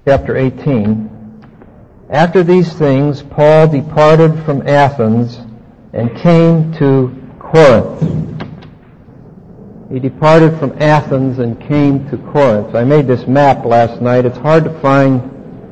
Chapter 18. After these things, Paul departed from Athens and came to Corinth. He departed from Athens and came to Corinth. I made this map last night. It's hard to find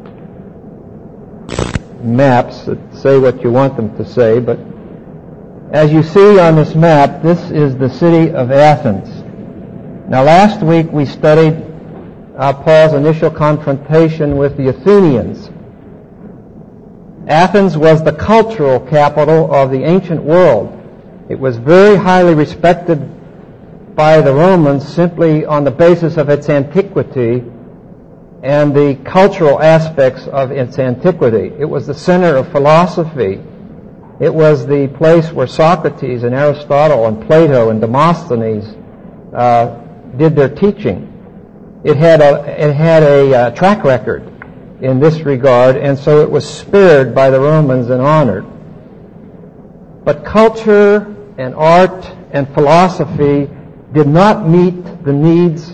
maps that say what you want them to say, but as you see on this map, this is the city of Athens. Now, last week we studied Paul's initial confrontation with the Athenians. Athens was the cultural capital of the ancient world. It was very highly respected by the Romans simply on the basis of its antiquity and the cultural aspects of its antiquity. It was the center of philosophy. It was the place where Socrates and Aristotle and Plato and Demosthenes did their teaching. It had a track record in this regard, and so it was spared by the Romans and honored. But culture and art and philosophy did not meet the needs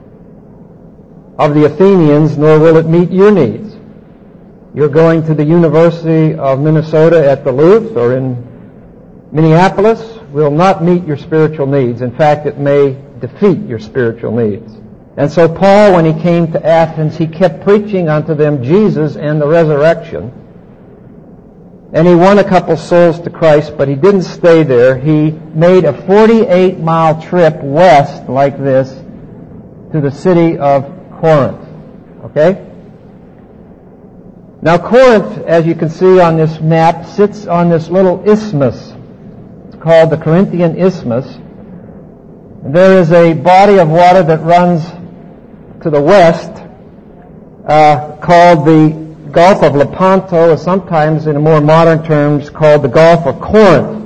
of the Athenians, nor will it meet your needs. You're going to the University of Minnesota at Duluth or in Minneapolis will not meet your spiritual needs. In fact, it may defeat your spiritual needs. And so Paul, when he came to Athens, he kept preaching unto them Jesus and the resurrection. And he won a couple souls to Christ, but he didn't stay there. He made a 48-mile trip west like this to the city of Corinth. Okay? Now Corinth, as you can see on this map, sits on this little isthmus. It's called the Corinthian Isthmus. There is a body of water that runs to the west called the Gulf of Lepanto, or sometimes in more modern terms called the Gulf of Corinth.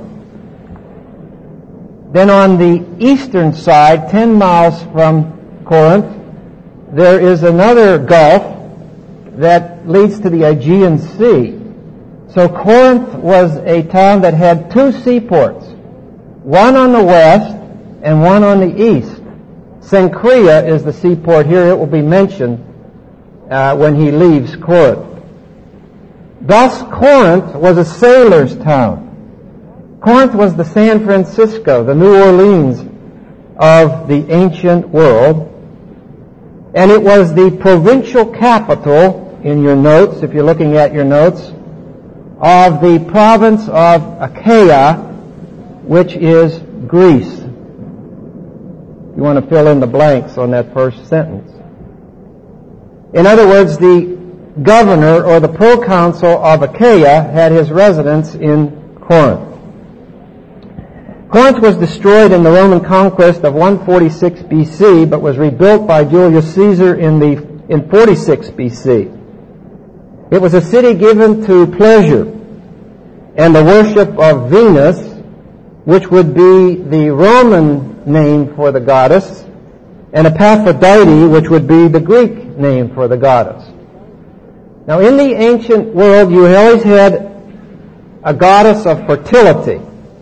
Then on the eastern side, 10 miles from Corinth, there is another gulf that leads to the Aegean Sea. So Corinth was a town that had two seaports, one on the west and one on the east. Cenchrea is the seaport here. It will be mentioned when he leaves Corinth. Thus, Corinth was a sailor's town. Corinth was the San Francisco, the New Orleans of the ancient world. And it was the provincial capital, in your notes, if you're looking at your notes, of the province of Achaia, which is Greece. You want to fill in the blanks on that first sentence. In other words, the governor or the proconsul of Achaia had his residence in Corinth. Corinth was destroyed in the Roman conquest of 146 BC, but was rebuilt by Julius Caesar in 46 BC. It was a city given to pleasure and the worship of Venus, which would be the Roman name for the goddess, and Aphrodite, which would be the Greek name for the goddess. Now, in the ancient world, you always had a goddess of fertility,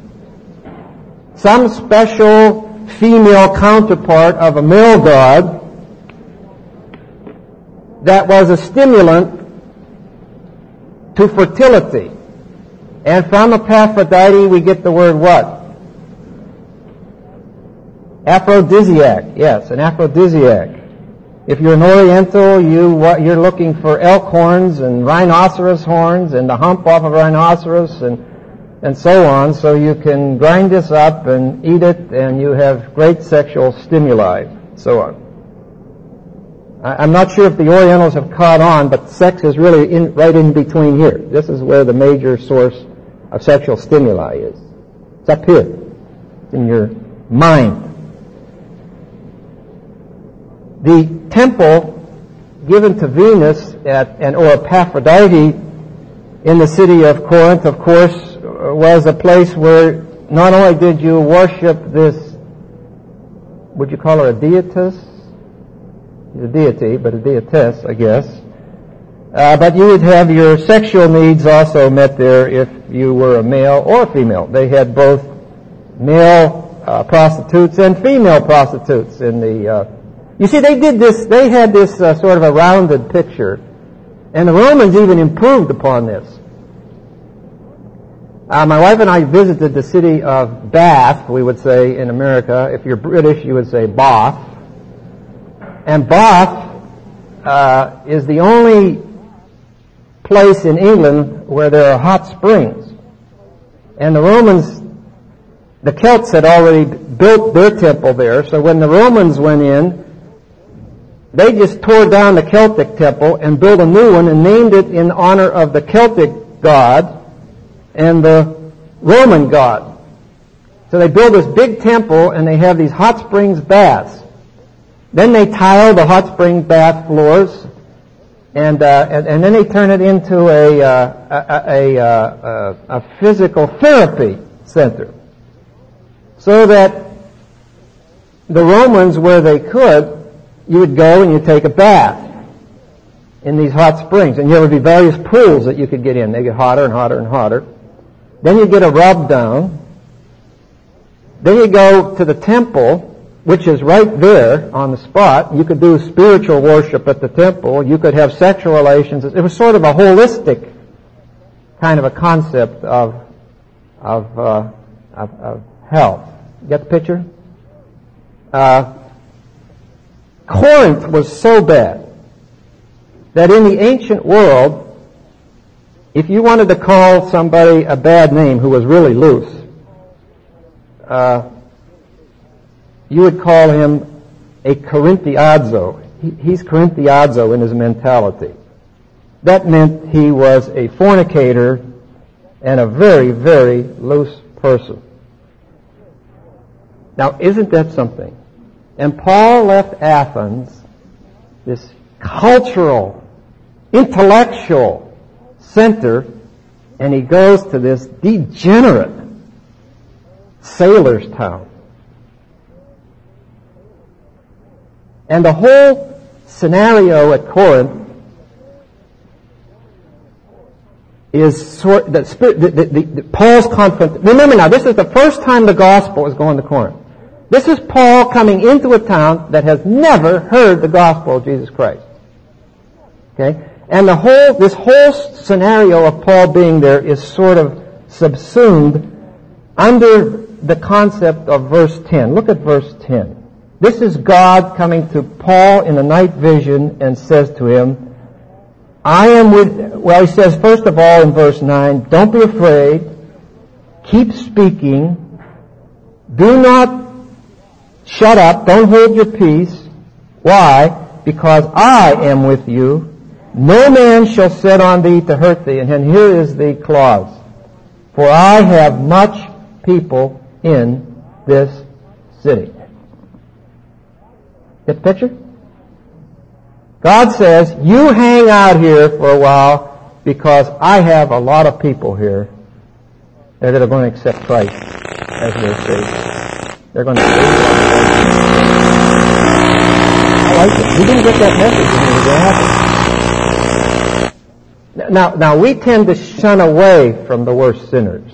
some special female counterpart of a male god that was a stimulant to fertility. And from Aphrodite, we get the word what? Aphrodisiac. Yes, an aphrodisiac. If you're an Oriental, you're looking for elk horns and rhinoceros horns and the hump off of a rhinoceros and so on, so you can grind this up and eat it and you have great sexual stimuli, so on. I'm not sure if the Orientals have caught on, but sex is really right in between here. This is where the major source of sexual stimuli is. It's up here in your mind. The temple given to Venus or Aphrodite in the city of Corinth, of course, was a place where not only did you worship this, would you call her a deitess? She's a deity, but a deitess, I guess. But you would have your sexual needs also met there if you were a male or a female. They had both male prostitutes and female prostitutes in the You see, they had this sort of a rounded picture And the Romans even improved upon this. My wife and I visited the city of Bath, we would say in America. If you're British, you would say Bath. And Bath is the only place in England where there are hot springs. And the Romans, the Celts had already built their temple there, so when the Romans went in, they just tore down the Celtic temple and built a new one and named it in honor of the Celtic god and the Roman god. So they build this big temple and they have these hot springs baths. Then they tile the hot spring bath floors, and then they turn it into a physical therapy center, so that the Romans, where they could, you would go and you'd take a bath in these hot springs, and there would be various pools that you could get in. They get hotter and hotter and hotter. Then you get a rub down. Then you go to the temple, which is right there on the spot. You could do spiritual worship at the temple. You could have sexual relations. It was sort of a holistic kind of a concept of health. You get the picture? Corinth was so bad that in the ancient world, if you wanted to call somebody a bad name who was really loose, you would call him a Corinthiazo. He's Corinthiazo in his mentality. That meant he was a fornicator and a very, very loose person. Now, isn't that something? And Paul left Athens, this cultural, intellectual center, and he goes to this degenerate sailor's town. And the whole scenario at Corinth is Paul's confront. Remember now, this is the first time the gospel is going to Corinth. This is Paul coming into a town that has never heard the gospel of Jesus Christ. Okay? And this whole scenario of Paul being there is sort of subsumed under the concept of verse 10. Look at verse 10. This is God coming to Paul in a night vision and says to him, he says first of all in verse 9, don't be afraid, keep speaking, do not shut up, don't hold your peace. Why? Because I am with you. No man shall set on thee to hurt thee. And here is the clause. For I have much people in this city. Get the picture? God says, you hang out here for a while because I have a lot of people here that are going to accept Christ as their Savior. They're going to believe on I like it. We didn't get that message when it happened. Now we tend to shun away from the worst sinners.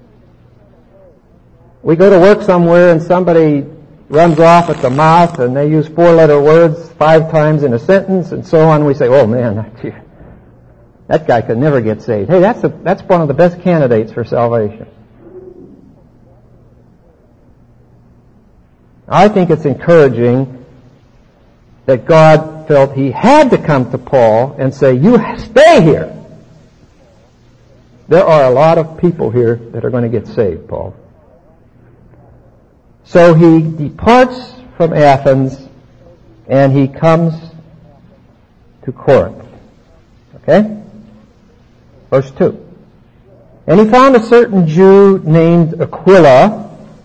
We go to work somewhere and somebody runs off at the mouth and they use 4-letter words 5 times in a sentence and so on. We say, oh man, that guy could never get saved. Hey, that's one of the best candidates for salvation. I think it's encouraging that God felt He had to come to Paul and say, you stay here. There are a lot of people here that are going to get saved, Paul. So he departs from Athens and he comes to Corinth. Okay? Verse 2. And he found a certain Jew named Aquila,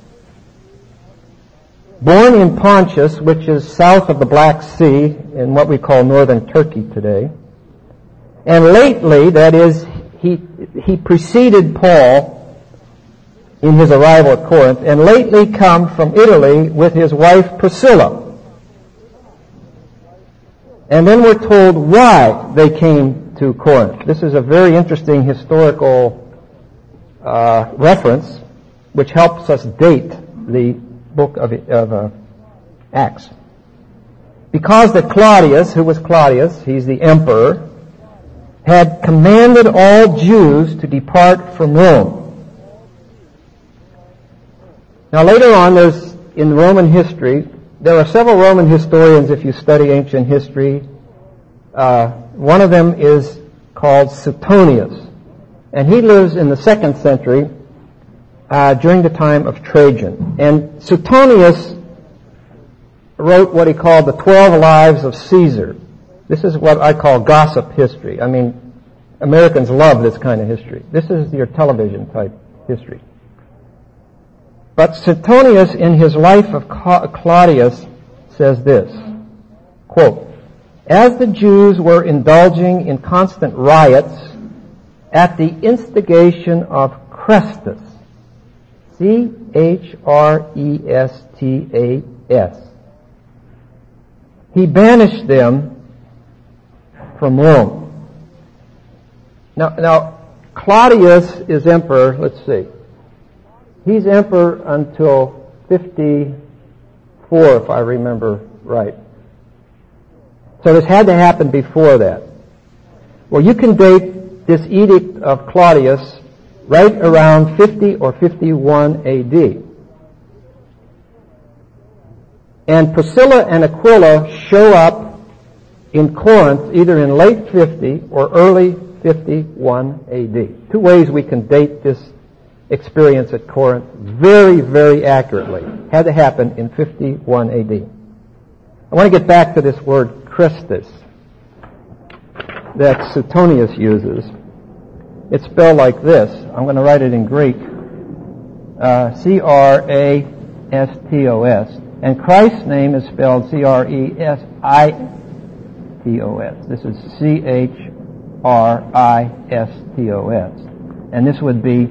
born in Pontus, which is south of the Black Sea, in what we call northern Turkey today. And lately, that is, he preceded Paul in his arrival at Corinth, and lately come from Italy with his wife Priscilla. And then we're told why they came to Corinth. This is a very interesting historical reference, which helps us date the book of Acts. Because that Claudius, who was Claudius, he's the emperor, had commanded all Jews to depart from Rome. Now later on, in Roman history, there are several Roman historians if you study ancient history. One of them is called Suetonius, and he lives in the 2nd century during the time of Trajan. And Suetonius wrote what he called the 12 Lives of Caesar. This is what I call gossip history. I mean, Americans love this kind of history. This is your television type history. But Suetonius, in his life of Claudius, says this, quote, "As the Jews were indulging in constant riots at the instigation of Chrestus," Chrestas, "he banished them from Rome." Now, Claudius is emperor, let's see. He's emperor until 54, if I remember right. So this had to happen before that. Well, you can date this edict of Claudius right around 50 or 51 AD. And Priscilla and Aquila show up in Corinth either in late 50 or early 51 AD. Two ways we can date this experience at Corinth very, very accurately. Had to happen in 51 AD. I want to get back to this word Christus that Suetonius uses. It's spelled like this. I'm going to write it in Greek. Crastos. And Christ's name is spelled Chrisistos. This is Chrisistos. And this would be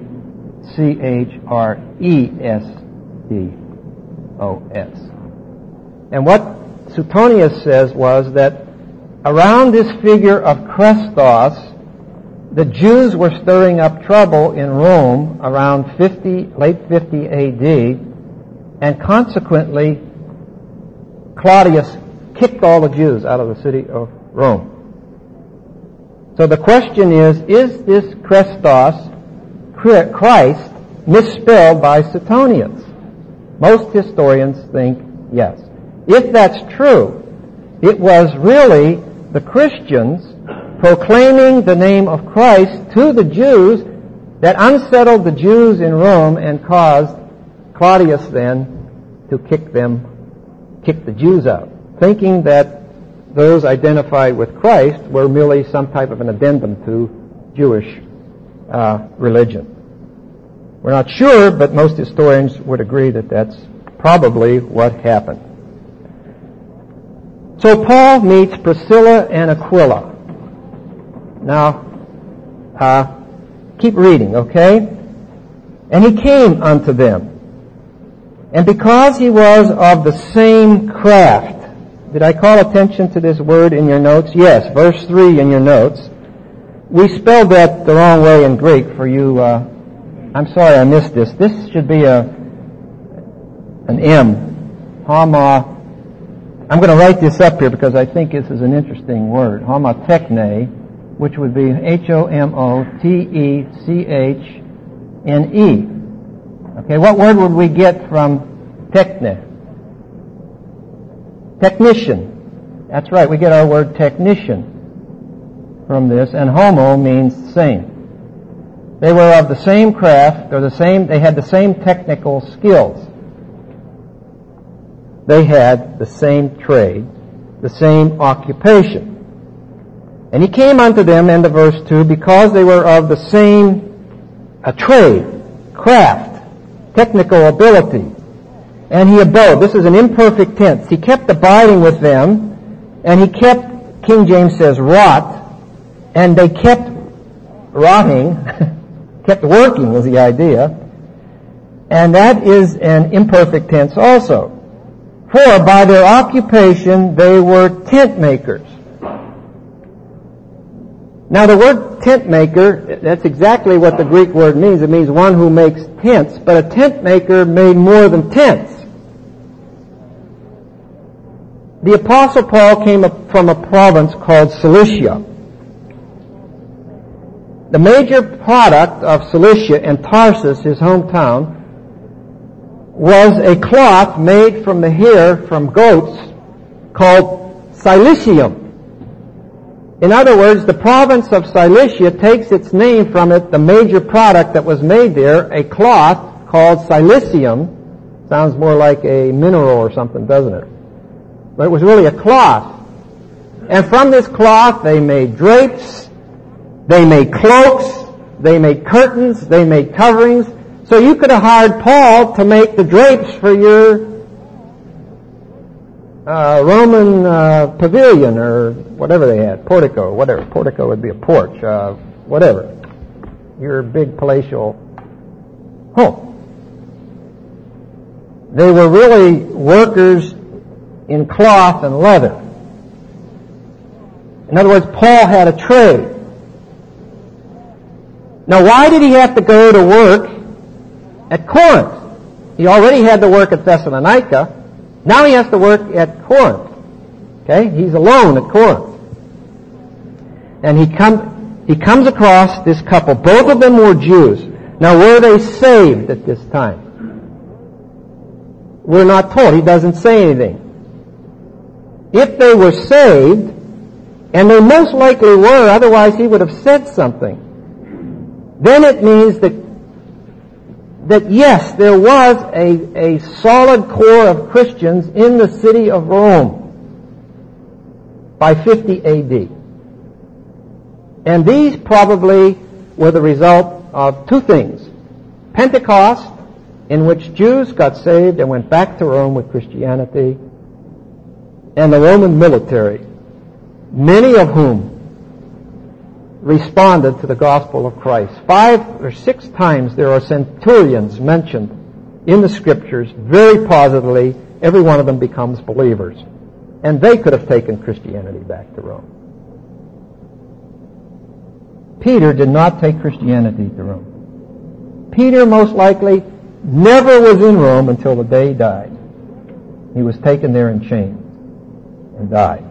Chrestos. And what Suetonius says was that around this figure of Christos, the Jews were stirring up trouble in Rome around late 50 AD, and consequently, Claudius kicked all the Jews out of the city of Rome. So the question is this Christos, Christ, misspelled by Suetonius? Most historians think yes. If that's true, it was really the Christians proclaiming the name of Christ to the Jews that unsettled the Jews in Rome and caused Claudius then to kick the Jews out, thinking that those identified with Christ were merely some type of an addendum to Jewish religion. We're not sure, but most historians would agree that that's probably what happened. So Paul meets Priscilla and Aquila. Now, keep reading, okay? "And he came unto them. And because he was of the same craft," did I call attention to this word in your notes? Yes, verse 3 in your notes. We spelled that the wrong way in Greek for you. I'm sorry I missed this. This should be an M. Homa. I'm going to write this up here because I think this is an interesting word. Homotechne, which would be Homotechne. Okay, what word would we get from techne? Technician. That's right, we get our word technician from this, and homo means same. They were of the same craft, they had the same technical skills. They had the same trade, the same occupation. And he came unto them, end of verse 2, because they were of the same trade, craft, technical ability. And he abode. This is an imperfect tense. He kept abiding with them, and he kept, King James says, wrought, and they kept rotting, kept working was the idea, and that is an imperfect tense also. For by their occupation they were tent makers. Now the word tent maker, that's exactly what the Greek word means. It means one who makes tents, but a tent maker made more than tents. The Apostle Paul came from a province called Cilicia. The major product of Cilicia and Tarsus, his hometown, was a cloth made from the hair from goats called cilicium. In other words, the province of Cilicia takes its name from it, the major product that was made there, a cloth called cilicium. Sounds more like a mineral or something, doesn't it? But it was really a cloth. And from this cloth they made drapes, they made cloaks, they made curtains, they made coverings. So you could have hired Paul to make the drapes for your Roman pavilion or whatever they had, portico, whatever. Portico would be a porch, whatever. Your big palatial home. They were really workers in cloth and leather. In other words, Paul had a trade. Now, why did he have to go to work at Corinth? He already had to work at Thessalonica. Now he has to work at Corinth. Okay? He's alone at Corinth. And he comes across this couple. Both of them were Jews. Now, were they saved at this time? We're not told. He doesn't say anything. If they were saved, and they most likely were, otherwise he would have said something, then it means that yes, there was a solid core of Christians in the city of Rome by 50 A.D. And these probably were the result of two things. Pentecost, in which Jews got saved and went back to Rome with Christianity, and the Roman military, many of whom responded to the gospel of Christ. 5 or 6 times there are centurions mentioned in the Scriptures very positively. Every one of them becomes believers. And they could have taken Christianity back to Rome. Peter did not take Christianity to Rome. Peter most likely never was in Rome until the day he died. He was taken there in chains and died.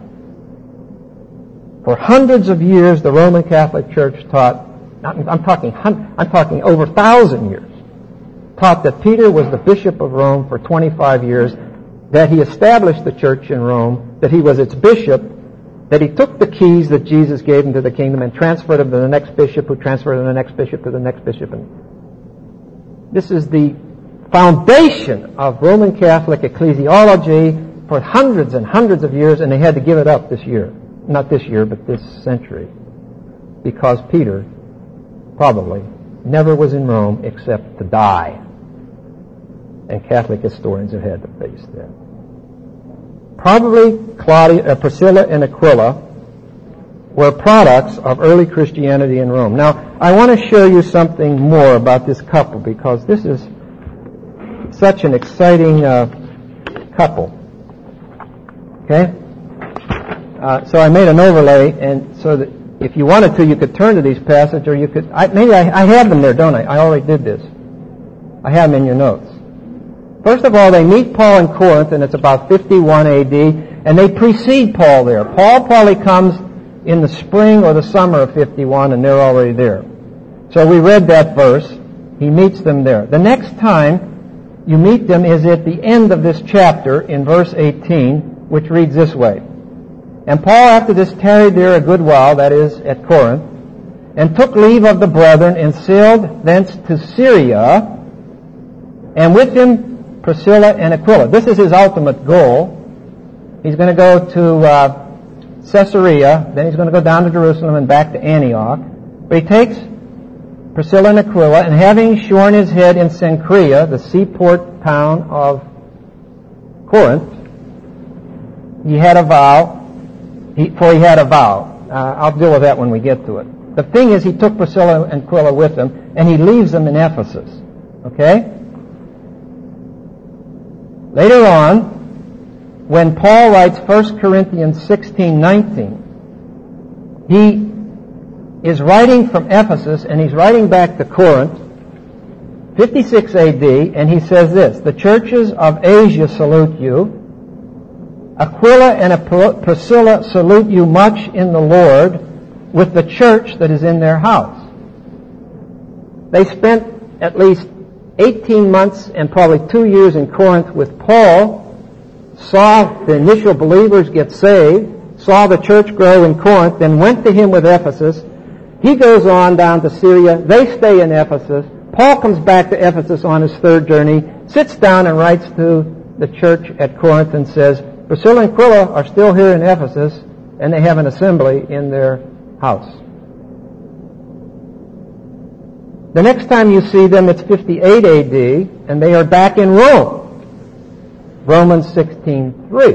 For hundreds of years, the Roman Catholic Church taught, I'm talking over 1,000 years, taught that Peter was the Bishop of Rome for 25 years, that he established the church in Rome, that he was its bishop, that he took the keys that Jesus gave him to the kingdom and transferred them to the next bishop, who transferred them to the next bishop, to the next bishop. And this is the foundation of Roman Catholic ecclesiology for hundreds and hundreds of years, and they had to give it up this year. Not this year, but this century. Because Peter probably never was in Rome except to die. And Catholic historians have had to face that. Probably Priscilla and Aquila were products of early Christianity in Rome. Now, I want to show you something more about this couple, because this is such an exciting couple. Okay? So I made an overlay, and so that if you wanted to, you could turn to these passages, or you could... I have them there, don't I? I already did this. I have them in your notes. First of all, they meet Paul in Corinth, and it's about 51 A.D., and they precede Paul there. Paul probably comes in the spring or the summer of 51, and they're already there. So we read that verse. He meets them there. The next time you meet them is at the end of this chapter in verse 18, which reads this way. And Paul, after this, tarried there a good while, that is, at Corinth, and took leave of the brethren, and sailed thence to Syria, and with him Priscilla and Aquila. This is his ultimate goal. He's going to go to Caesarea, then he's going to go down to Jerusalem and back to Antioch. But he takes Priscilla and Aquila, and having shorn his head in Cenchrea, the seaport town of Corinth, he had a vow. I'll deal with that when we get to it. The thing is, he took Priscilla and Aquila with him, and he leaves them in Ephesus. Okay? Later on, when Paul writes 1 Corinthians 16:19, he is writing from Ephesus, and he's writing back to Corinth, 56 A.D., and he says this: the churches of Asia salute you. Aquila and Priscilla salute you much in the Lord, with the church that is in their house. They spent at least 18 months and probably 2 years in Corinth with Paul, saw the initial believers get saved, saw the church grow in Corinth, then went to him with Ephesus. He goes on down to Syria. They stay in Ephesus. Paul comes back to Ephesus on his third journey, sits down and writes to the church at Corinth and says, Priscilla and Aquila are still here in Ephesus, and they have an assembly in their house. The next time you see them, it's 58 A.D., and they are back in Rome. Romans 16:3.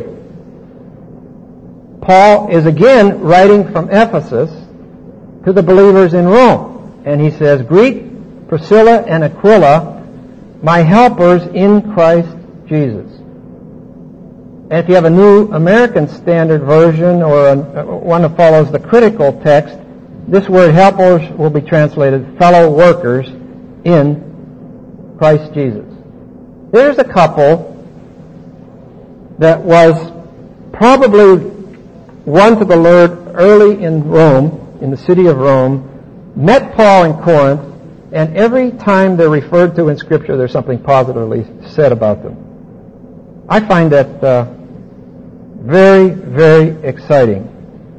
Paul is again writing from Ephesus to the believers in Rome, and he says, Greet Priscilla and Aquila, my helpers in Christ Jesus. And if you have a New American Standard Version or one that follows the critical text, this word helpers will be translated fellow workers in Christ Jesus. There's a couple that was probably won to the Lord early in Rome, in the city of Rome, met Paul in Corinth, and every time they're referred to in Scripture, there's something positively said about them. I find that very, very exciting.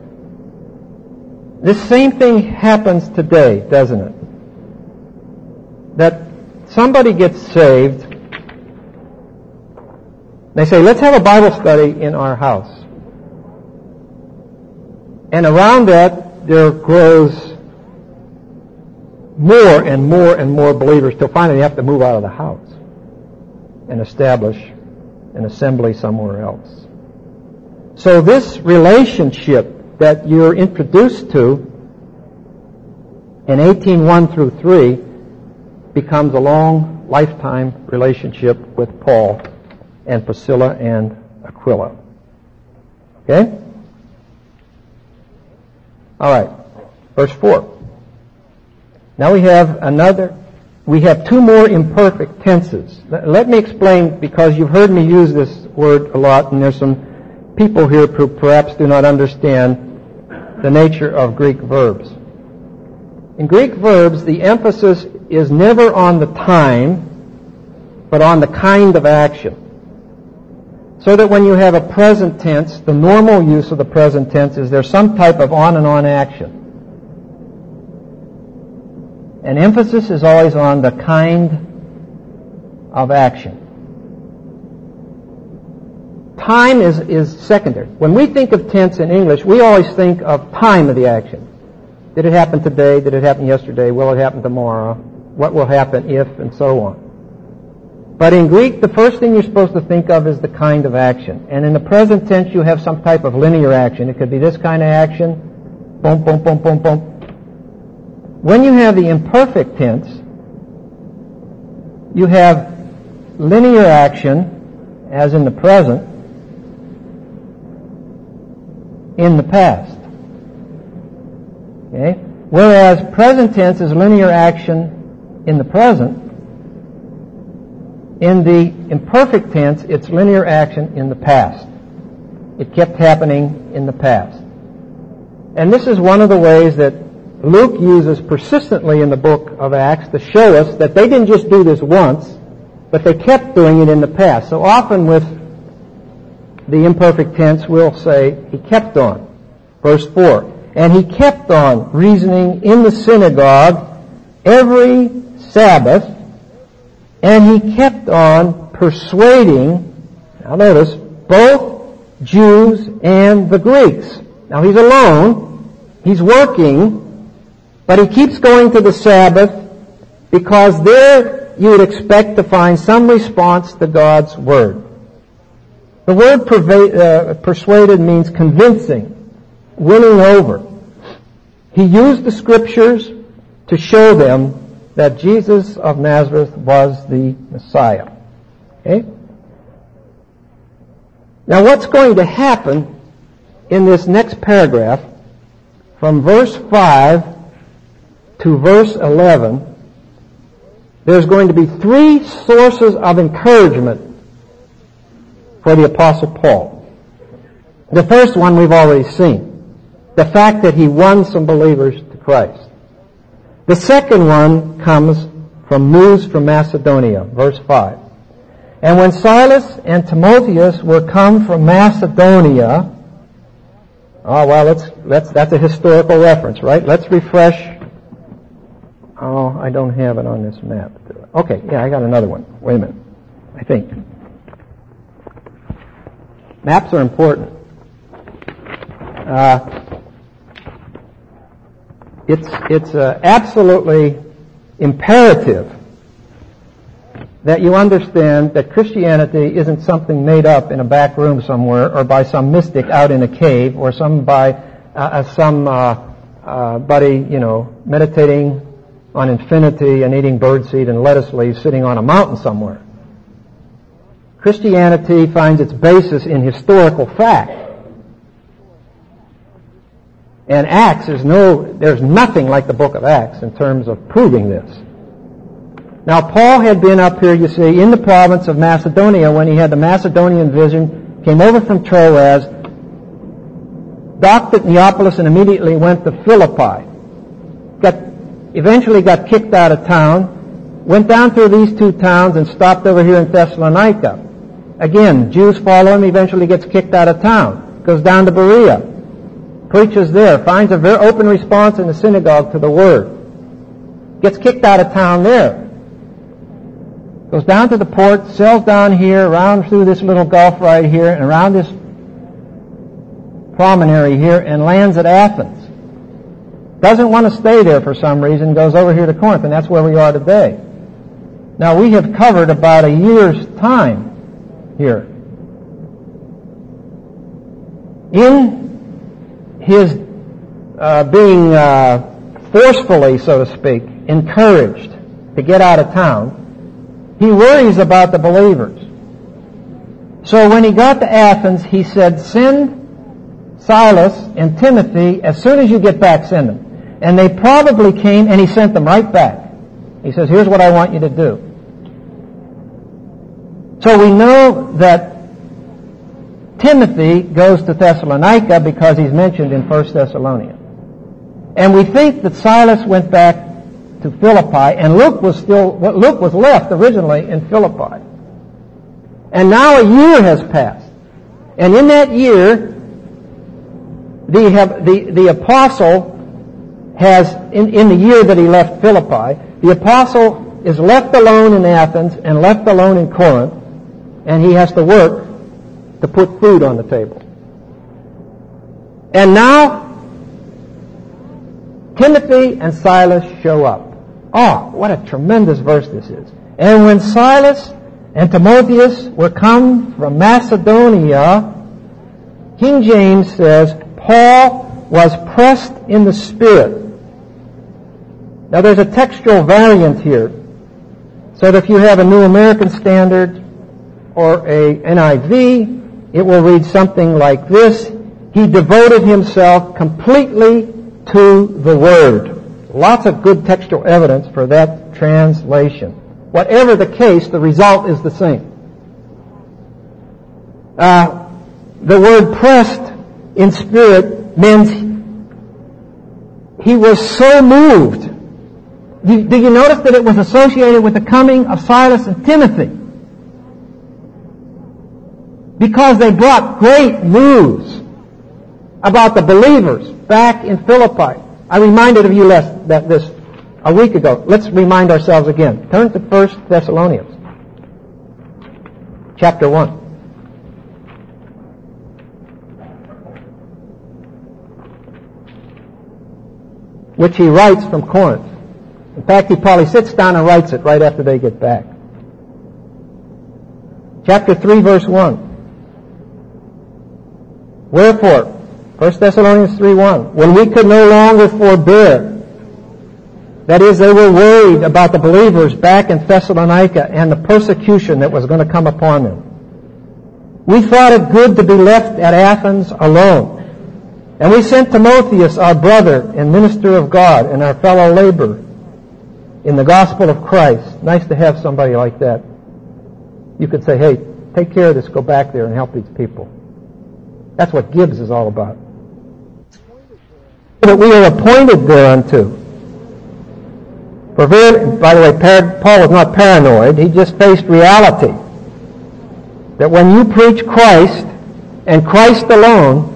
This same thing happens today, doesn't it? That somebody gets saved. They say, let's have a Bible study in our house. And around that, there grows more and more and more believers till finally they have to move out of the house and establish an assembly somewhere else. So this relationship that you're introduced to in 18:1 through 3 becomes a long lifetime relationship with Paul and Priscilla and Aquila. Okay? All right. Verse 4. Now we have two more imperfect tenses. Let me explain, because you've heard me use this word a lot, and there's some people here who perhaps do not understand the nature of Greek verbs. In Greek verbs, the emphasis is never on the time, but on the kind of action. So that when you have a present tense, the normal use of the present tense is there's some type of on and on action. And emphasis is always on the kind of action. Time is secondary. When we think of tense in English, we always think of time of the action. Did it happen today? Did it happen yesterday? Will it happen tomorrow? What will happen if? And so on. But in Greek, the first thing you're supposed to think of is the kind of action. And in the present tense, you have some type of linear action. It could be this kind of action. Boom, boom, boom, boom, boom. When you have the imperfect tense, you have linear action, as in the present, in the past. Okay? Whereas present tense is linear action in the present. In the imperfect tense, it's linear action in the past. It kept happening in the past. And this is one of the ways that Luke uses persistently in the book of Acts to show us that they didn't just do this once, but they kept doing it in the past. So often with the imperfect tense, we'll say, he kept on. Verse 4. And he kept on reasoning in the synagogue every Sabbath, and he kept on persuading, now notice, both Jews and the Greeks. Now he's alone, he's working, but he keeps going to the Sabbath because there you would expect to find some response to God's Word. The word persuaded means convincing, winning over. He used the Scriptures to show them that Jesus of Nazareth was the Messiah. Okay? Now what's going to happen in this next paragraph, from verse 5 to verse 11, there's going to be three sources of encouragement for the Apostle Paul. The first one we've already seen. The fact that he won some believers to Christ. The second one comes from news from Macedonia, verse 5. And when Silas and Timotheus were come from Macedonia, that's a historical reference, right? Let's refresh. Oh, I don't have it on this map. Okay, yeah, I got another one. Wait a minute. I think. Maps are important. It's absolutely imperative that you understand that Christianity isn't something made up in a back room somewhere or by some mystic out in a cave or somebody, meditating on infinity and eating birdseed and lettuce leaves sitting on a mountain somewhere. Christianity finds its basis in historical fact. And there's nothing like the book of Acts in terms of proving this. Now, Paul had been up here, you see, in the province of Macedonia when he had the Macedonian vision, came over from Troas, docked at Neapolis, and immediately went to Philippi. Eventually got kicked out of town, went down through these two towns and stopped over here in Thessalonica. Again, Jews follow him, eventually gets kicked out of town, goes down to Berea, preaches there, finds a very open response in the synagogue to the word, gets kicked out of town there. Goes down to the port, sails down here, around through this little gulf right here, and around this promontory here, and lands at Athens. Doesn't want to stay there for some reason, goes over here to Corinth, and that's where we are today. Now, we have covered about a year's time here. In his being forcefully, so to speak, encouraged to get out of town, he worries about the believers. So when he got to Athens, he said, send Silas and Timothy, as soon as you get back, send them. And they probably came, and he sent them right back. He says, here's what I want you to do. So we know that Timothy goes to Thessalonica because he's mentioned in 1 Thessalonians. And we think that Silas went back to Philippi, and Luke was left originally in Philippi. And now a year has passed. And in that year, the apostle has, in the year that he left Philippi, the apostle is left alone in Athens and left alone in Corinth, and he has to work to put food on the table. And now, Timothy and Silas show up. Oh, what a tremendous verse this is. And when Silas and Timotheus were come from Macedonia, King James says, Paul was pressed in the Spirit. Now there's a textual variant here, so that if you have a New American Standard or a NIV, it will read something like this: he devoted himself completely to the Word. Lots of good textual evidence for that translation. Whatever the case, the result is the same. The word pressed in spirit means he was so moved. Do you notice that it was associated with the coming of Silas and Timothy? Because they brought great news about the believers back in Philippi. I reminded of you this a week ago. Let's remind ourselves again. Turn to 1 Thessalonians, chapter 1. Which he writes from Corinth. In fact, he probably sits down and writes it right after they get back. Chapter 3, verse 1. Wherefore, 1 Thessalonians 3:1, when we could no longer forbear, that is, they were worried about the believers back in Thessalonica and the persecution that was going to come upon them. We thought it good to be left at Athens alone. And we sent Timotheus, our brother and minister of God and our fellow laborer in the gospel of Christ. Nice to have somebody like that. You could say, hey, take care of this, go back there and help these people. That's what Gibbs is all about. That we are appointed thereunto. For by the way, Paul was not paranoid. He just faced reality. That when you preach Christ and Christ alone,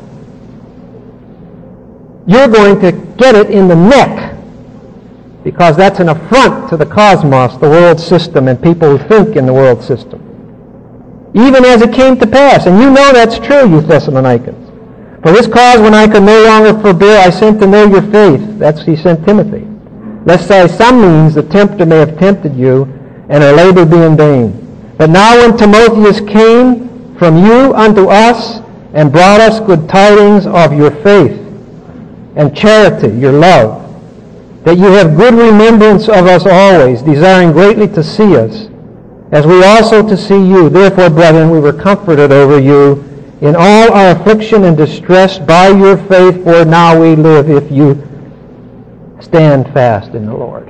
you're going to get it in the neck, because that's an affront to the cosmos, the world system, and people who think in the world system. Even as it came to pass, and you know that's true, you Thessalonians. For this cause, when I could no longer forbear, I sent to know your faith. That's he sent Timothy. Lest by some means the tempter may have tempted you, and our labor be in vain. But now when Timotheus came from you unto us, and brought us good tidings of your faith, and charity, your love, that you have good remembrance of us always, desiring greatly to see us, as we also to see you. Therefore, brethren, we were comforted over you in all our affliction and distress by your faith, for now we live if you stand fast in the Lord.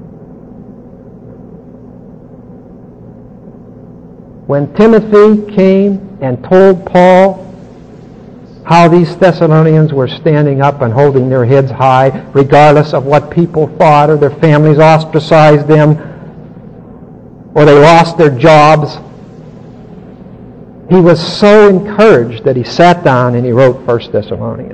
When Timothy came and told Paul how these Thessalonians were standing up and holding their heads high, regardless of what people thought, or their families ostracized them, or they lost their jobs, he was so encouraged that he sat down and he wrote 1 Thessalonians.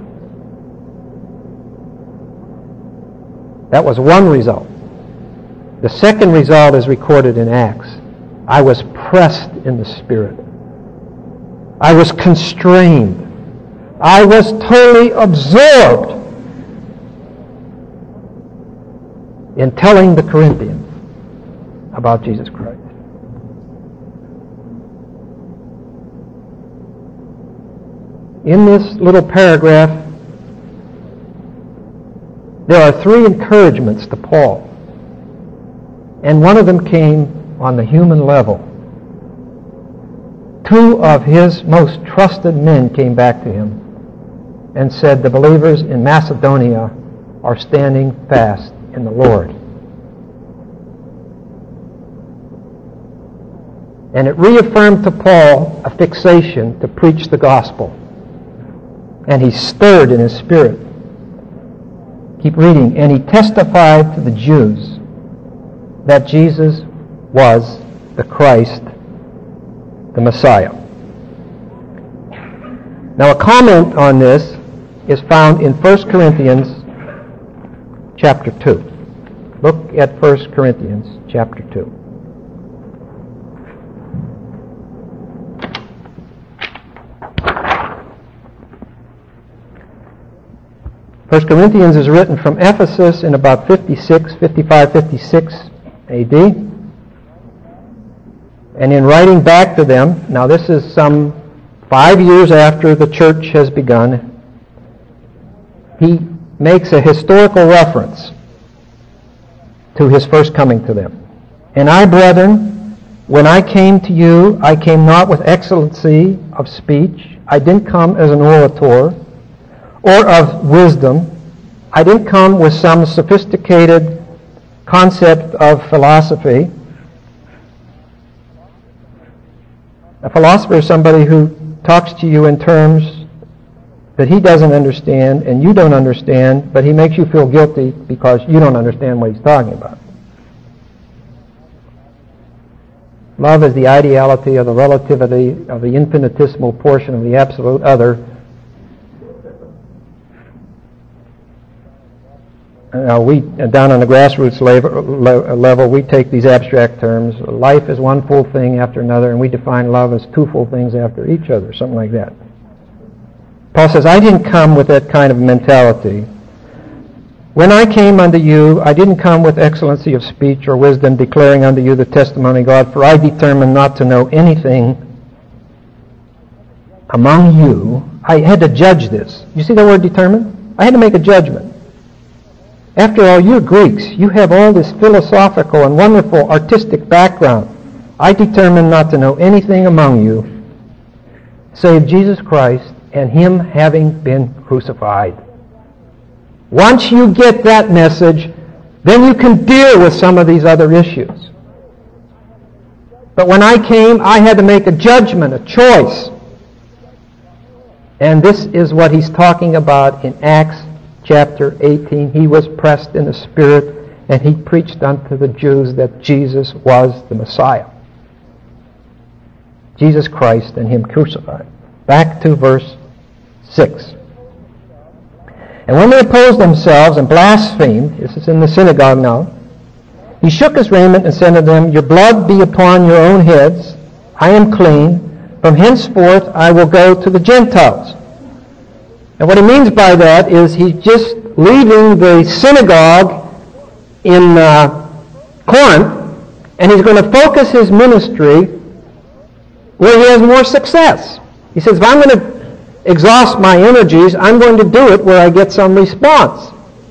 That was one result. The second result is recorded in Acts. I was pressed in the Spirit. I was constrained. I was totally absorbed in telling the Corinthians about Jesus Christ. In this little paragraph, there are 3 encouragements to Paul. And one of them came on the human level. 2 of his most trusted men came back to him and said, the believers in Macedonia are standing fast in the Lord. And it reaffirmed to Paul a fixation to preach the gospel. And he stirred in his spirit. Keep reading. And he testified to the Jews that Jesus was the Christ, the Messiah. Now a comment on this is found in 1 Corinthians chapter 2. Look at 1 Corinthians chapter 2. 1 Corinthians is written from Ephesus in about 55, 56 AD. And in writing back to them, now this is some 5 years after the church has begun, he makes a historical reference to his first coming to them. And I, brethren, when I came to you, I came not with excellency of speech. I didn't come as an orator or of wisdom. I didn't come with some sophisticated concept of philosophy. A philosopher is somebody who talks to you in terms that he doesn't understand and you don't understand, but he makes you feel guilty because you don't understand what he's talking about. Love is the ideality of the relativity of the infinitesimal portion of the absolute other. We down on the grassroots level, we take these abstract terms. Life is one full thing after another, and we define love as 2 full things after each other, something like that. Paul says, I didn't come with that kind of mentality. When I came unto you, I didn't come with excellency of speech or wisdom, declaring unto you the testimony of God, for I determined not to know anything among you. I had to judge this. You see the word determined? I had to make a judgment. After all, you're Greeks. You have all this philosophical and wonderful artistic background. I determined not to know anything among you save Jesus Christ and Him having been crucified. Once you get that message, then you can deal with some of these other issues. But when I came, I had to make a judgment, a choice. And this is what he's talking about in Acts chapter 18. He was pressed in the Spirit, and he preached unto the Jews that Jesus was the Messiah. Jesus Christ and him crucified. Back to verse 6. And when they opposed themselves and blasphemed, this is in the synagogue now, he shook his raiment and said to them, Your blood be upon your own heads. I am clean. From henceforth I will go to the Gentiles. And what he means by that is he's just leaving the synagogue in Corinth, and he's going to focus his ministry where he has more success. He says, if I'm going to exhaust my energies, I'm going to do it where I get some response.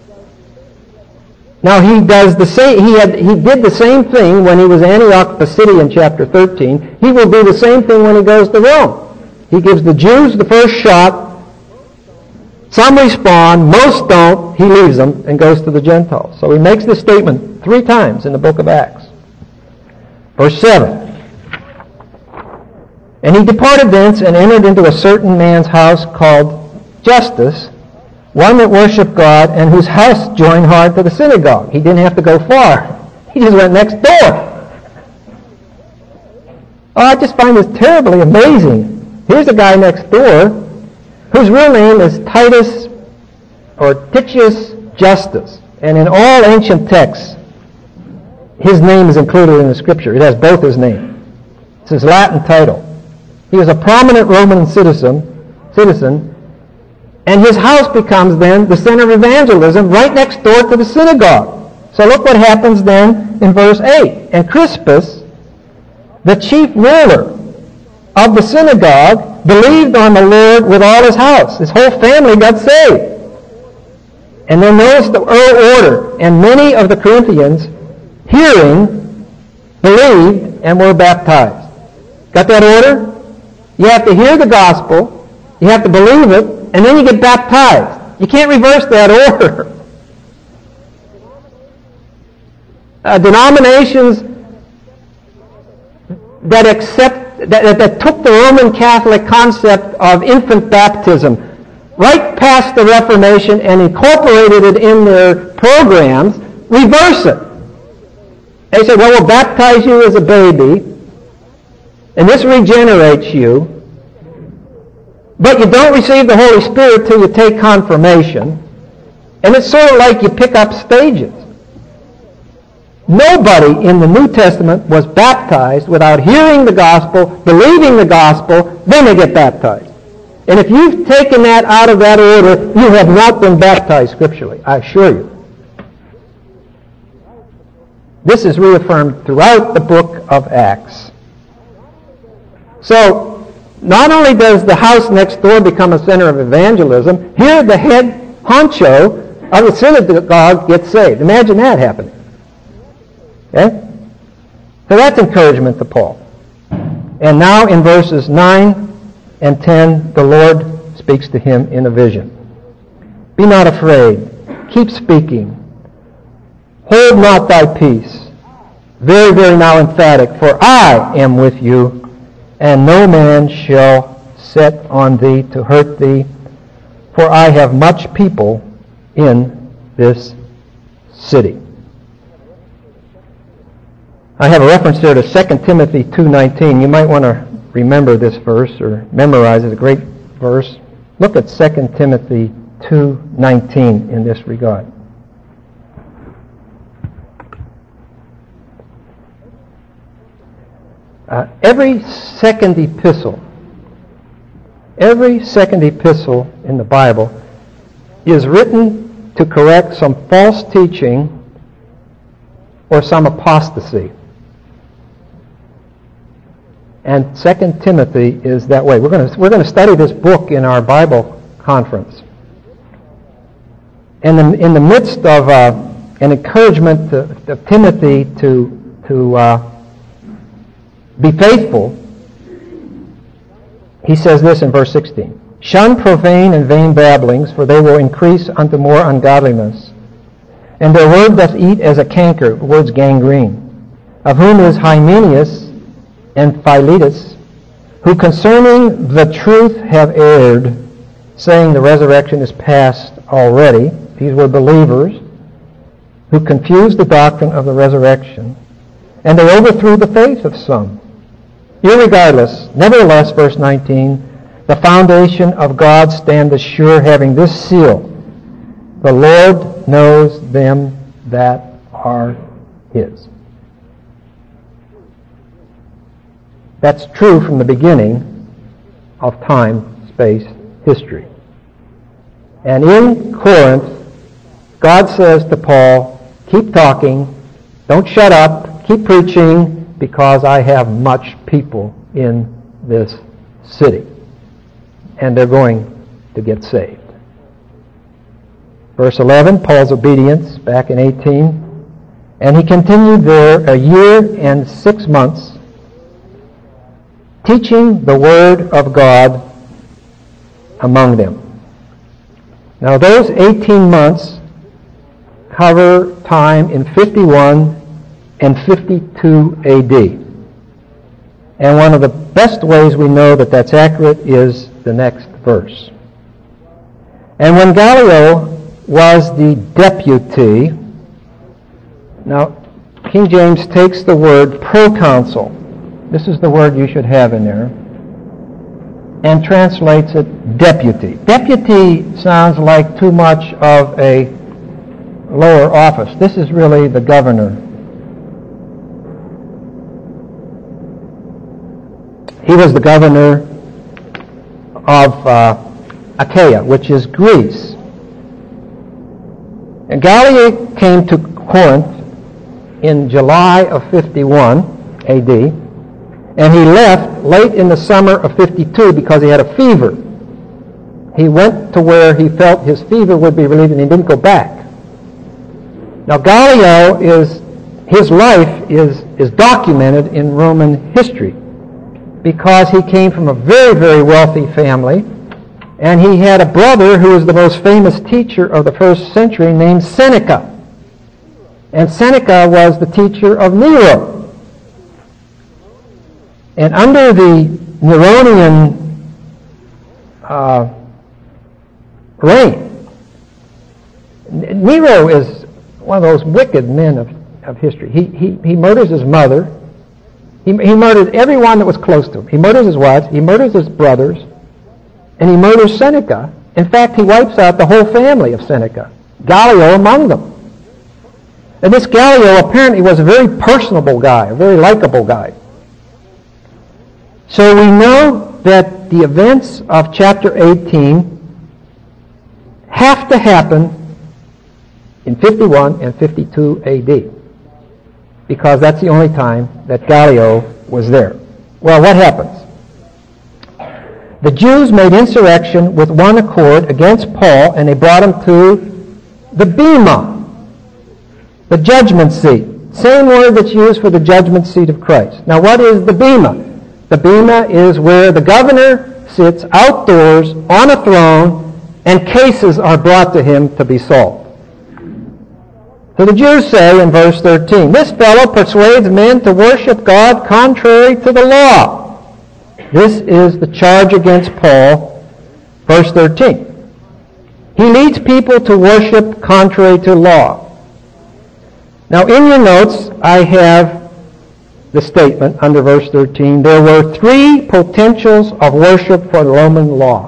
Now he does the same. He did the same thing when he was Antioch Pisidian, chapter 13. He will do the same thing when he goes to Rome. He gives the Jews the first shot. Some respond, most don't. He leaves them and goes to the Gentiles. So he makes this statement 3 times in the book of Acts. Verse 7. And he departed thence and entered into a certain man's house called Justus, one that worshipped God, and whose house joined hard to the synagogue. He didn't have to go far. He just went next door. Oh, I just find this terribly amazing. Here's a guy next door whose real name is Titus or Titius Justus. And in all ancient texts, his name is included in the Scripture. It has both his name. It's his Latin title. He was a prominent Roman citizen, and his house becomes then the center of evangelism right next door to the synagogue. So look what happens then in verse 8. And Crispus, the chief ruler of the synagogue, believed on the Lord with all his house. His whole family got saved. And then notice the order. And many of the Corinthians, hearing, believed and were baptized. Got that order? You have to hear the gospel, you have to believe it, and then you get baptized. You can't reverse that order. Denominations that took the Roman Catholic concept of infant baptism right past the Reformation and incorporated it in their programs, reverse it. They say, well, we'll baptize you as a baby, and this regenerates you, but you don't receive the Holy Spirit till you take confirmation. And it's sort of like you pick up stages. Nobody in the New Testament was baptized without hearing the gospel, believing the gospel, then they get baptized. And if you've taken that out of that order, you have not been baptized scripturally, I assure you. This is reaffirmed throughout the book of Acts. So, not only does the house next door become a center of evangelism, here the head honcho of the synagogue gets saved. Imagine that happening. Okay? So that's encouragement to Paul. And now in verses 9 and 10, the Lord speaks to him in a vision. Be not afraid. Keep speaking. Hold not thy peace. Very, very now emphatic. For I am with you, and no man shall set on thee to hurt thee, for I have much people in this city. I have a reference there to 2 Timothy 2:19. You might want to remember this verse or memorize it. It's a great verse. Look at 2 Timothy 2:19 in this regard. Every second epistle in the Bible is written to correct some false teaching or some apostasy. And 2 Timothy is that way. We're going to study this book in our Bible conference. And in the midst of an encouragement to Timothy to be faithful, he says this in verse 16. Shun profane and vain babblings, for they will increase unto more ungodliness. And their word doth eat as a canker, the word's gangrene, of whom is Hymenaeus and Philetus, who concerning the truth have erred, saying the resurrection is past already. These were believers who confused the doctrine of the resurrection, and they overthrew the faith of some. Irregardless, nevertheless, verse 19, the foundation of God standeth sure, having this seal: the Lord knows them that are His. That's true from the beginning of time, space, history. And in Corinth, God says to Paul, keep talking, don't shut up, keep preaching, because I have much people in this city. And they're going to get saved. Verse 11, Paul's obedience back in 18. And he continued there a year and 6 months, teaching the Word of God among them. Now those 18 months cover time in 51 and 52 AD. And one of the best ways we know that that's accurate is the next verse. And when Gallio was the deputy, now King James takes the word proconsul, this is the word you should have in there, and translates it deputy. Deputy sounds like too much of a lower office. This is really the governor. He was the governor of Achaia, which is Greece. And Gallio came to Corinth in July of 51 AD, and he left late in the summer of 52 because he had a fever. He went to where he felt his fever would be relieved, and he didn't go back. Now Gallio his life is documented in Roman history because he came from a very, very wealthy family, and he had a brother who was the most famous teacher of the first century named Seneca. And Seneca was the teacher of Nero. And under the Neronian reign, Nero is one of those wicked men of history. He murders his mother. He murders everyone that was close to him. He murders his wives. He murders his brothers. And he murders Seneca. In fact, he wipes out the whole family of Seneca, Gallio among them. And this Gallio apparently was a very personable guy, a very likable guy. So we know that the events of chapter 18 have to happen in 51 and 52 AD, because that's the only time that Gallio was there. Well, what happens? The Jews made insurrection with one accord against Paul, and they brought him to the Bema, the judgment seat. Same word that's used for the judgment seat of Christ. Now, what is the Bema? The Bema is where the governor sits outdoors on a throne, and cases are brought to him to be solved. So the Jews say in verse 13, this fellow persuades men to worship God contrary to the law. This is the charge against Paul, verse 13. He leads people to worship contrary to law. Now in your notes, I have the statement under verse 13. There were 3 potentials of worship for the Roman law.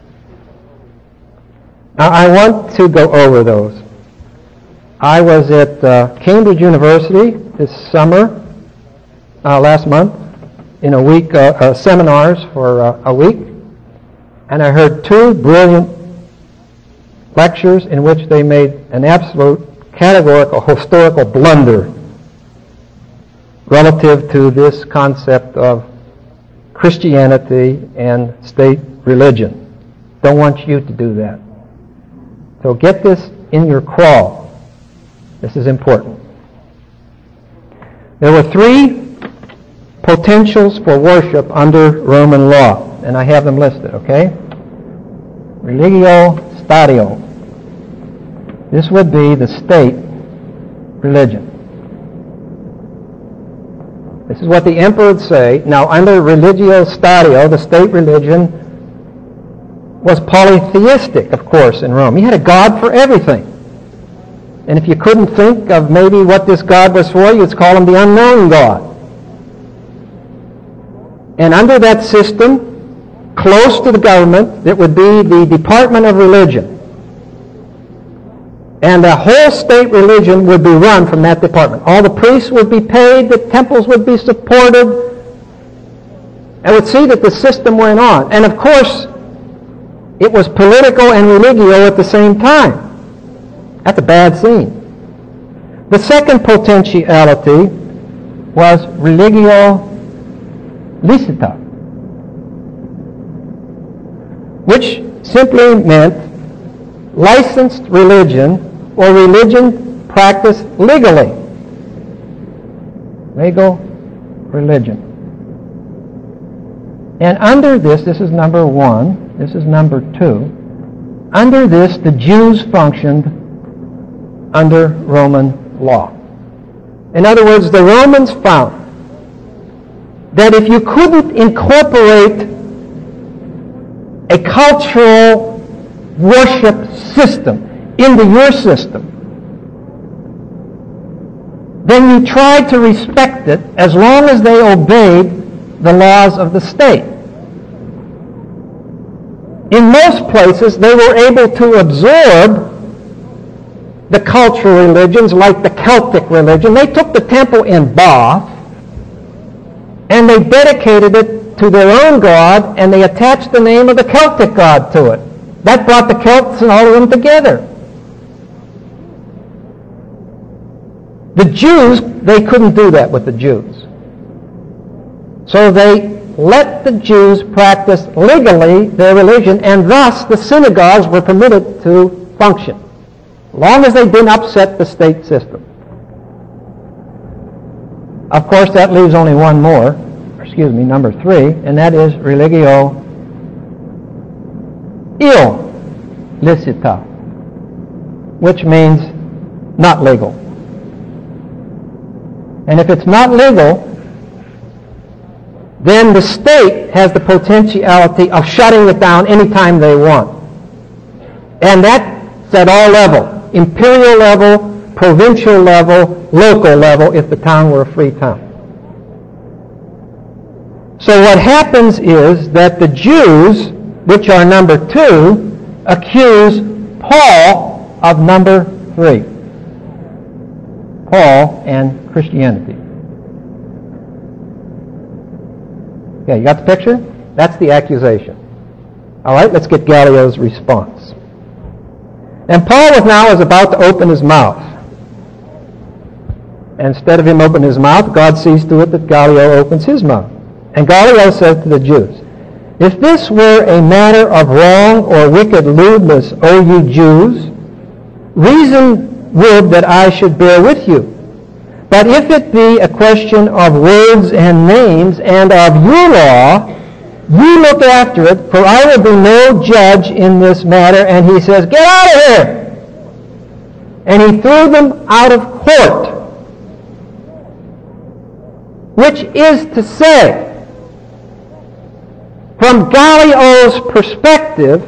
Now I want to go over those. I was at Cambridge University this summer, last month, in a week, seminars for a week, and I heard 2 brilliant lectures in which they made an absolute categorical historical blunder relative to this concept of Christianity and state religion. Don't want you to do that. So get this in your crawl. This is important. There were 3 potentials for worship under Roman law, and I have them listed, okay? Religio statio. This would be the state religion. This is what the emperor would say. Now, under religio statio, the state religion was polytheistic, of course, in Rome. You had a god for everything. And if you couldn't think of maybe what this God was for, you'd call him the unknown God. And under that system, close to the government, it would be the Department of Religion. And the whole state religion would be run from that department. All the priests would be paid, the temples would be supported, and would see that the system went on. And of course, it was political and religio at the same time. That's a bad scene. The second potentiality was religio licita, which simply meant licensed religion or religion practiced legally. Legal religion. And under this is number one, this is number two, under this the Jews functioned under Roman law. In other words, the Romans found that if you couldn't incorporate a cultural worship system into your system, then you tried to respect it as long as they obeyed the laws of the state. In most places, they were able to absorb the cultural religions like the Celtic religion. They took the temple in Bath and they dedicated it to their own god, and they attached the name of the Celtic god to it. That brought the Celts and all of them together. The Jews, they couldn't do that with the Jews. So they let the Jews practice legally their religion, and thus the synagogues were permitted to function, as long as they didn't upset the state system. Of course, that leaves only one more, number three, and that is religio illicita, which means not legal. And if it's not legal, then the state has the potentiality of shutting it down anytime they want. And that's at all levels, imperial level, provincial level, local level, if the town were a free town. So what happens is that the Jews, which are number two, accuse Paul of number three. Paul and Christianity. Okay, you got the picture? That's the accusation. All right, let's get Gallio's response. And Paul was about to open his mouth. And instead of him opening his mouth, God sees to it that Gallio opens his mouth. And Gallio said to the Jews, "If this were a matter of wrong or wicked lewdness, O you Jews, reason would that I should bear with you. But if it be a question of words and names and of your law, you look after it, for I will be no judge in this matter." And he says, "Get out of here!" And he threw them out of court. Which is to say, from Gallio's perspective,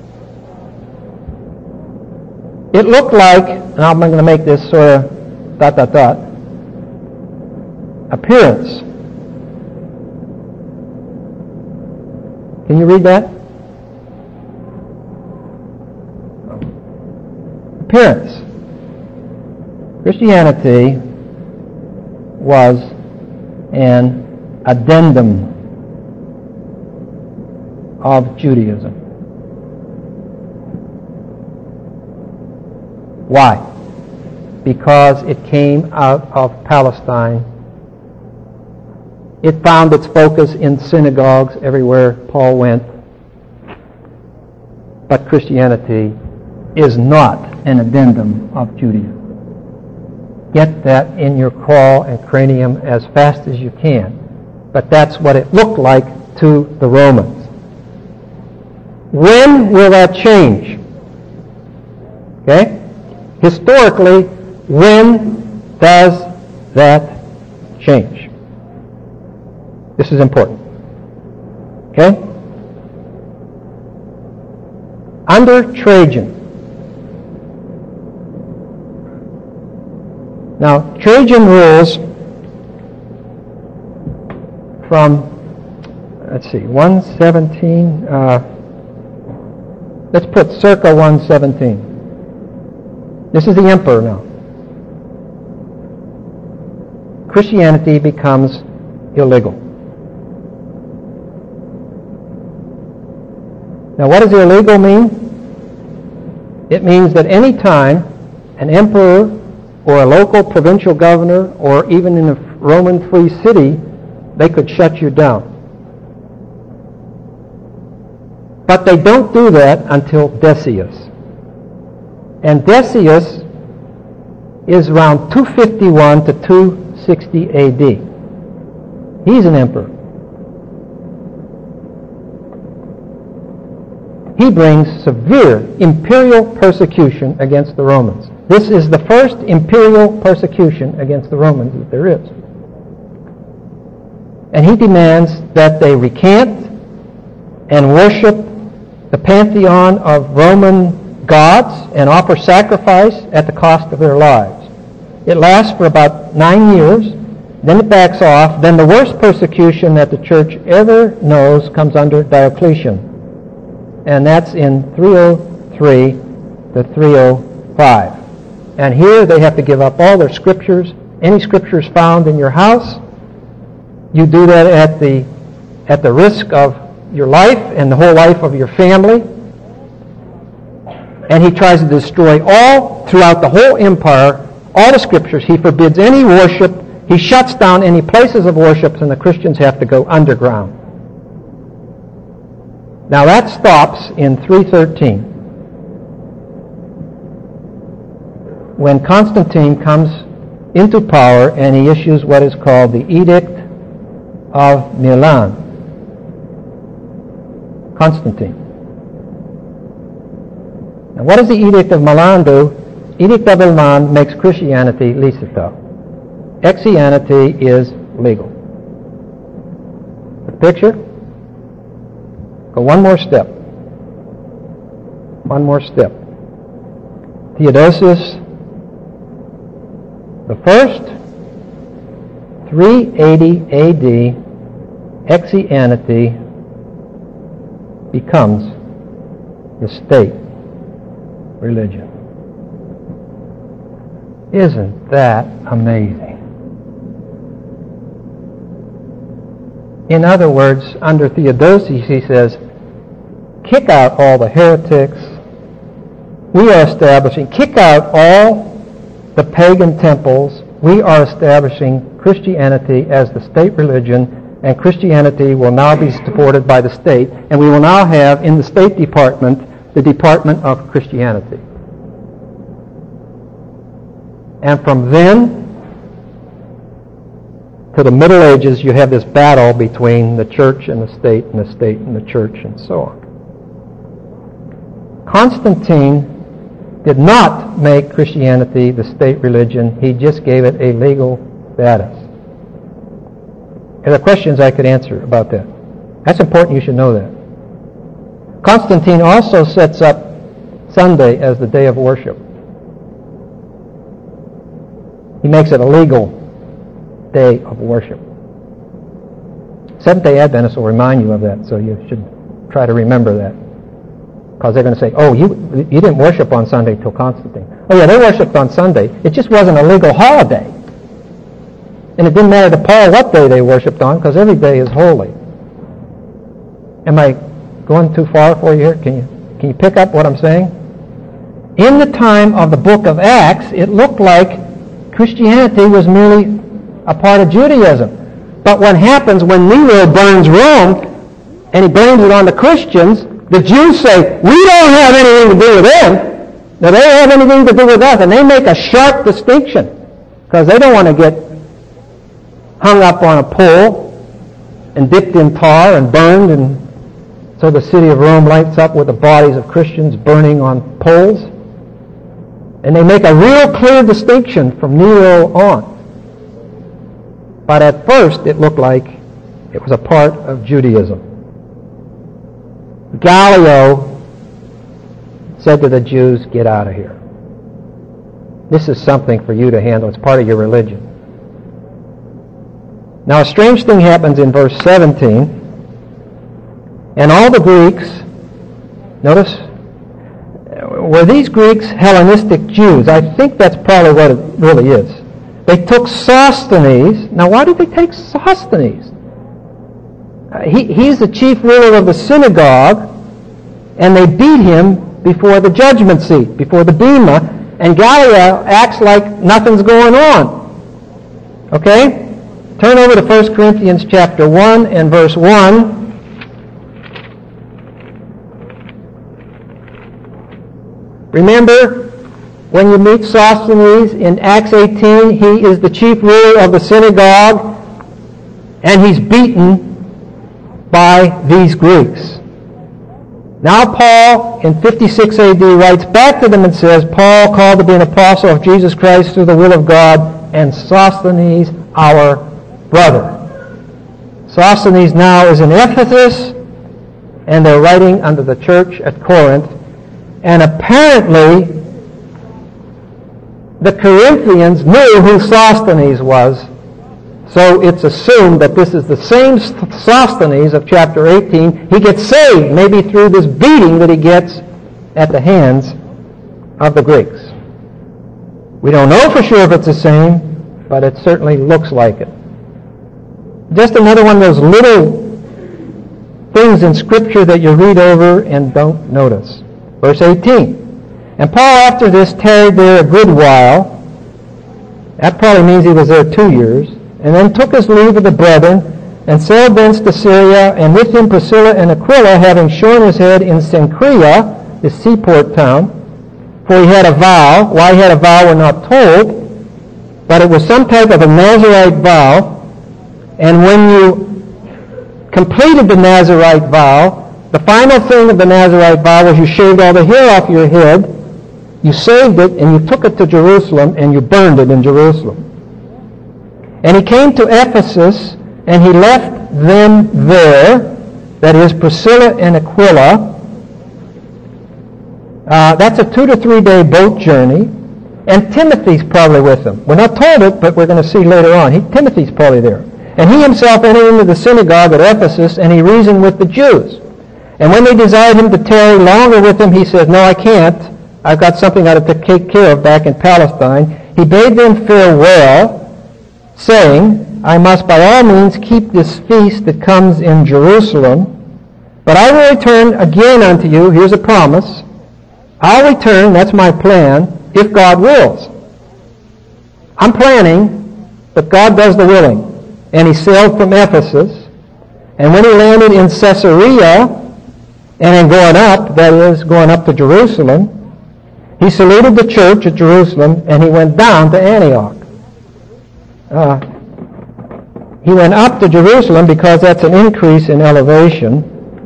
it looked like, and I'm going to make this sort of ... appearance. Can you read that? Appearance. Christianity was an addendum of Judaism. Why? Because it came out of Palestine. It found its focus in synagogues everywhere Paul went. But Christianity is not an addendum of Judaism. Get that in your crawl and cranium as fast as you can. But that's what it looked like to the Romans. When will that change? Okay? Historically, when does that change? This is important. Okay? Under Trajan, Now, Trajan rules from, let's see, 117, let's put circa 117. This is the emperor now. Christianity becomes illegal. Now, what does illegal mean? It means that any time an emperor or a local provincial governor or even in a Roman free city, they could shut you down. But they don't do that until Decius. And Decius is around 251 to 260 AD. He's an emperor. He brings severe imperial persecution against the Romans. This is the first imperial persecution against the Romans that there is. And he demands that they recant and worship the pantheon of Roman gods and offer sacrifice at the cost of their lives. It lasts for about 9 years, then it backs off. Then the worst persecution that the church ever knows comes under Diocletian. And that's in 303 to 305. And here they have to give up all their scriptures. Any scriptures found in your house, you do that at the risk of your life and the whole life of your family. And he tries to destroy all, throughout the whole empire, all the scriptures. He forbids any worship. He shuts down any places of worship, and the Christians have to go underground. Now that stops in 313, when Constantine comes into power and he issues what is called the Edict of Milan. Constantine. Now what does the Edict of Milan do? Edict of Milan makes Christianity licita. Exianity is legal. The picture? Go one more step. One more step. Theodosius the first, 380 AD, Exianity becomes the state religion. Isn't that amazing? In other words, under Theodosius, he says, kick out all the heretics. We are establishing, kick out all the pagan temples. We are establishing Christianity as the state religion, and Christianity will now be supported by the state, and we will now have in the State Department the Department of Christianity. And from then to the Middle Ages, you have this battle between the church and the state and the church and so on. Constantine did not make Christianity the state religion. He just gave it a legal status. There are questions I could answer about that. That's important. You should know that. Constantine also sets up Sunday as the day of worship. He makes it a legal day of worship. Seventh-day Adventists will remind you of that, so you should try to remember that. Because they're going to say, oh, you didn't worship on Sunday till Constantine. Oh yeah, they worshipped on Sunday. It just wasn't a legal holiday. And it didn't matter to Paul what day they worshipped on, because every day is holy. Am I going too far for you here? Can you pick up what I'm saying? In the time of the book of Acts, it looked like Christianity was merely a part of Judaism. But what happens when Nero burns Rome, and he burns it on the Christians, the Jews say, we don't have anything to do with them. No, they don't have anything to do with us. And they make a sharp distinction, because they don't want to get hung up on a pole and dipped in tar and burned, and so the city of Rome lights up with the bodies of Christians burning on poles. And they make a real clear distinction from Nero on. But at first it looked like it was a part of Judaism. Gallio said to the Jews, get out of here. This is something for you to handle. It's part of your religion. Now, a strange thing happens in verse 17. And all the Greeks, notice, were these Greeks Hellenistic Jews? I think that's probably what it really is. They took Sosthenes. Now, why did they take Sosthenes? He's the chief ruler of the synagogue, and they beat him before the judgment seat, before the bema, and Gallio acts like nothing's going on. Okay? Turn over to 1 Corinthians chapter 1 and verse 1. Remember, when you meet Sosthenes in Acts 18, he is the chief ruler of the synagogue, and he's beaten by these Greeks. Now Paul, in 56 AD, writes back to them and says, Paul, called to be an apostle of Jesus Christ through the will of God, and Sosthenes, our brother. Sosthenes now is in Ephesus, and they're writing unto the church at Corinth. And apparently, the Corinthians knew who Sosthenes was, so it's assumed that this is the same Sosthenes of chapter 18. He gets saved, maybe through this beating that he gets at the hands of the Greeks. We don't know for sure if it's the same, but it certainly looks like it. Just another one of those little things in Scripture that you read over and don't notice. Verse 18. And Paul after this tarried there a good while. That probably means he was there 2 years. And then took his leave of the brethren, and sailed thence to Syria, and with him Priscilla and Aquila, having shorn his head in Cenchrea, the seaport town. For he had a vow. Why he had a vow we're not told, but it was some type of a Nazirite vow. And when you completed the Nazirite vow, the final thing of the Nazirite vow was you shaved all the hair off your head, you saved it, and you took it to Jerusalem, and you burned it in Jerusalem. And he came to Ephesus, and he left them there, that is, Priscilla and Aquila. That's a 2 to 3 day boat journey, and Timothy's probably with them. We're not told it, but we're going to see later on. Timothy's probably there. And he himself entered into the synagogue at Ephesus, and he reasoned with the Jews. And when they desired him to tarry longer with them, he said, No, I can't. I've got something I have to take care of back in Palestine. He bade them farewell, saying, I must by all means keep this feast that comes in Jerusalem, but I will return again unto you. Here's a promise. I'll return, that's my plan, if God wills. I'm planning, but God does the willing. And he sailed from Ephesus, and when he landed in Caesarea, and in going up, that is, going up to Jerusalem, he saluted the church at Jerusalem, and he went down to Antioch. He went up to Jerusalem because that's an increase in elevation.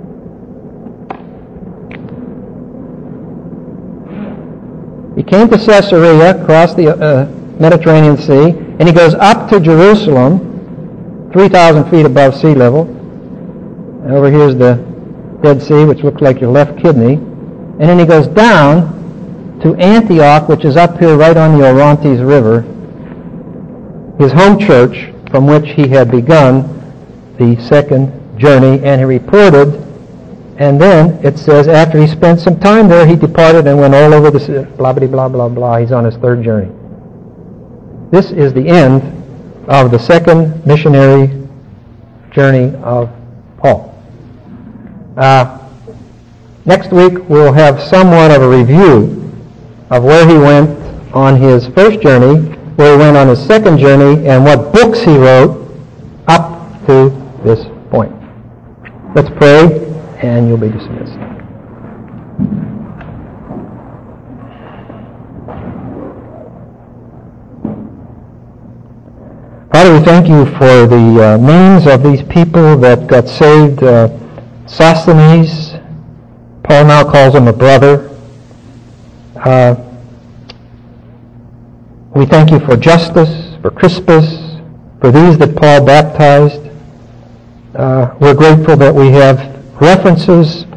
He came to Caesarea, crossed the Mediterranean Sea, and he goes up to Jerusalem, 3,000 feet above sea level. And over here's the Dead Sea, which looks like your left kidney. And then he goes down to Antioch, which is up here right on the Orontes River, his home church from which he had begun the second journey, and he reported, and then it says after he spent some time there, he departed and went all over the city, blah, blah, blah, blah, blah. He's on his third journey. This is the end of the second missionary journey of Paul. Next week we'll have somewhat of a review of where he went on his first journey, where he went on his second journey, and what books he wrote up to this point. Let's pray, and you'll be dismissed. Father, we thank you for the names of these people that got saved. Sosthenes, Paul now calls him a brother. We thank you for Justus, for Crispus, for these that Paul baptized. We're grateful that we have references